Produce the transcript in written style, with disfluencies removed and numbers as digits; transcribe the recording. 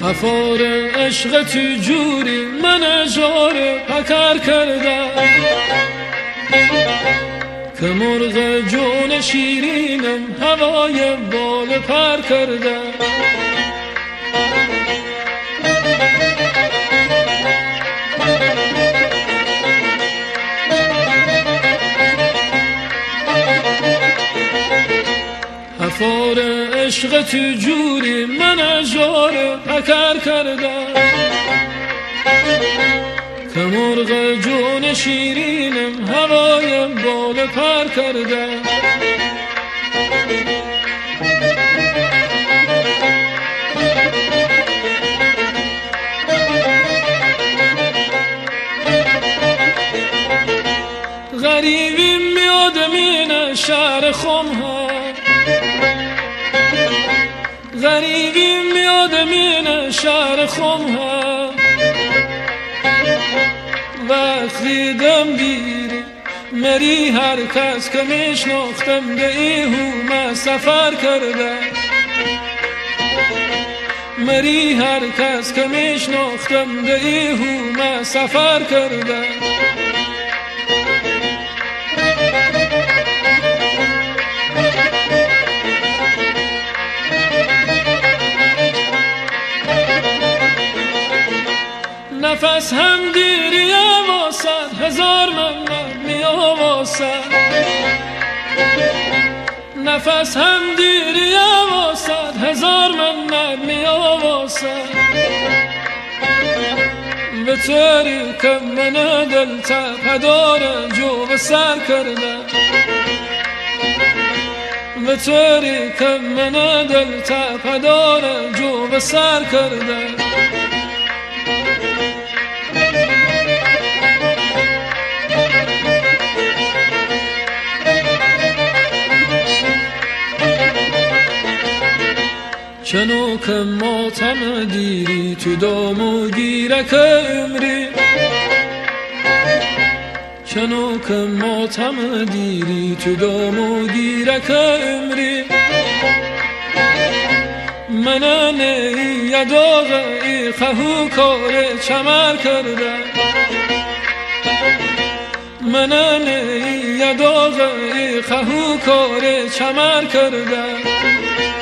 حفار عشق تو جوری من جاره پکر کرده که مرغ جون شیرینم هوای بال پر کرده حفار عشق تو جوری من جاره پکر کرده که مرغ جون شیرینم هوای بال پر کرده غریبی میاد من شهر خمها غریبی میاد من شهر خمها وقتی دم گیری مری هر کس که میشناختم به ایهوم سفر کرده مری هر کس که میشناختم به ایهوم سفر کرده نفس هم دیری واسد هزار من می آواسد نفس هم دیری واسد هزار من می آواسد به طوری که من دل تپدار جو به سر کرده به طوری که من دل تپدار جو به سر کرده چنو که ماتم دیری تو دام و گیرک عمری چنو که ماتم دیری تو دام و گیرک عمری من یداغ ای خهو کار چمر کرده من یداغ ای خهو کار چمر کرده